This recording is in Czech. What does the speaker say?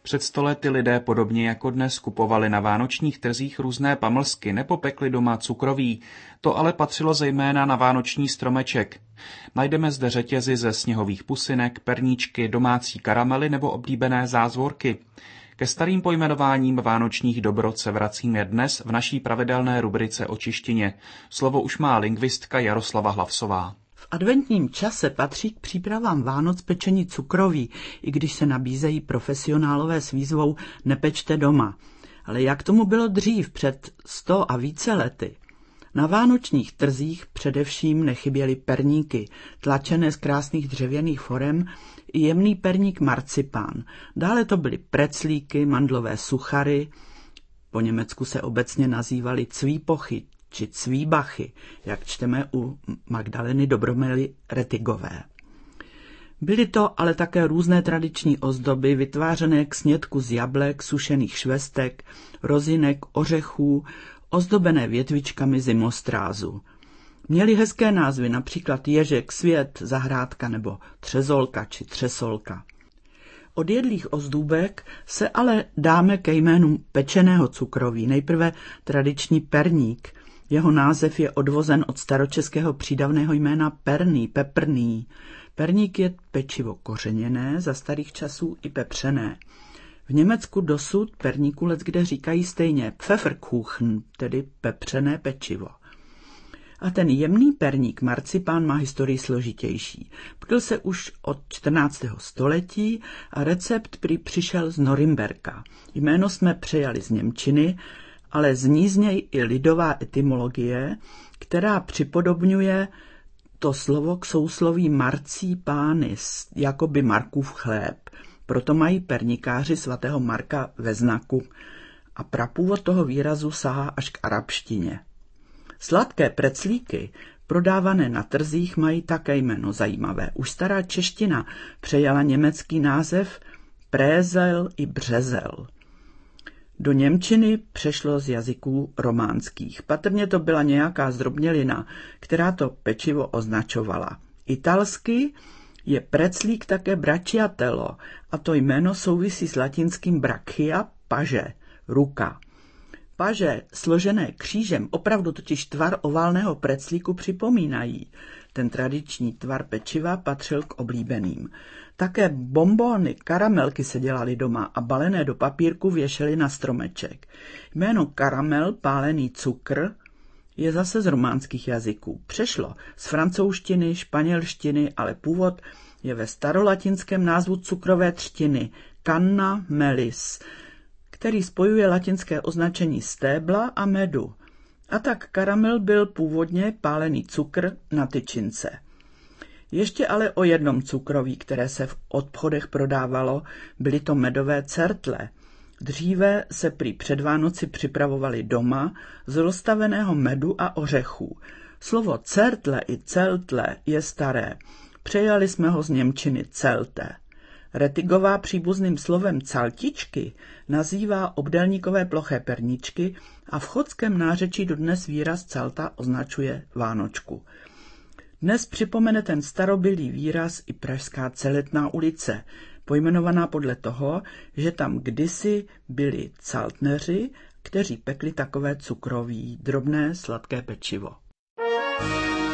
Před 100 lety lidé podobně jako dnes kupovali na vánočních trzích různé pamlsky nebo pekli doma cukroví. To ale patřilo zejména na vánoční stromeček. Najdeme zde řetězy ze sněhových pusinek, perníčky, domácí karamely nebo oblíbené zázvorky. Ke starým pojmenováním vánočních dobrot se vracíme dnes v naší pravidelné rubrice o češtině. Slovo už má lingvistka Jaroslava Hlavsová. V adventním čase patří k přípravám Vánoc pečení cukroví, i když se nabízejí profesionálové s výzvou nepečte doma. Ale jak tomu bylo dřív, před 100 a více lety? Na vánočních trzích především nechyběly perníky, tlačené z krásných dřevěných forem, i jemný perník marcipán. Dále to byly preclíky, mandlové suchary, po německu se obecně nazývaly cvípochy či cvíbachy, jak čteme u Magdaleny Dobromily Retigové. Byly to ale také různé tradiční ozdoby, vytvářené k snědku z jablek, sušených švestek, rozinek, ořechů, ozdobené větvičkami zimostrázu. Měly hezké názvy, například ježek, svět, zahrádka nebo třezolka či třesolka. Od jedlých ozdůbek se ale dáme ke jménu pečeného cukroví. Nejprve tradiční perník. Jeho název je odvozen od staročeského přídavného jména perný, peprný. Perník je pečivo kořeněné, za starých časů i pepřené. V Německu dosud perníku leckde říkají stejně Pfefferkuchen, tedy pepřené pečivo. A ten jemný perník marcipán má historii složitější. Pekl se už od 14. století a recept prý přišel z Norimberka. Jméno jsme přejali z němčiny, ale zní z něj i lidová etymologie, která připodobňuje to slovo k sousloví marcipánis, jakoby Markův chléb. Proto mají pernikáři svatého Marka ve znaku a prapůvod toho výrazu sahá až k arabštině. Sladké preclíky, prodávané na trzích, mají také jméno zajímavé. Už stará čeština přejala německý název prézel i březel. Do němčiny přešlo z jazyků románských. Patrně to byla nějaká zdrobnělina, která to pečivo označovala. Italsky je preclík také bracciatello a to jméno souvisí s latinským brachia, paže, ruka. Paže složené křížem opravdu totiž tvar oválného preclíku připomínají. Ten tradiční tvar pečiva patřil k oblíbeným. Také bonbony, karamelky se dělaly doma a balené do papírku věšely na stromeček. Jméno karamel, pálený cukr, je zase z románských jazyků. Přešlo z francouzštiny, španělštiny, ale původ je ve starolatinském názvu cukrové třtiny canna melis, který spojuje latinské označení stébla a medu. A tak karamel byl původně pálený cukr na tyčince. Ještě ale o jednom cukroví, které se v obchodech prodávalo, byly to medové certle. Dříve se prý před Vánoci připravovali doma z rozstaveného medu a ořechů. Slovo certle i celtle je staré. Přejali jsme ho z němčiny celte. Retigová příbuzným slovem caltičky nazývá obdélníkové ploché perníčky a v chodském nářečí dodnes výraz calta označuje vánočku. Dnes připomene ten starobylý výraz i pražská Celetná ulice, pojmenovaná podle toho, že tam kdysi byli caltneři, kteří pekli takové cukroví, drobné sladké pečivo.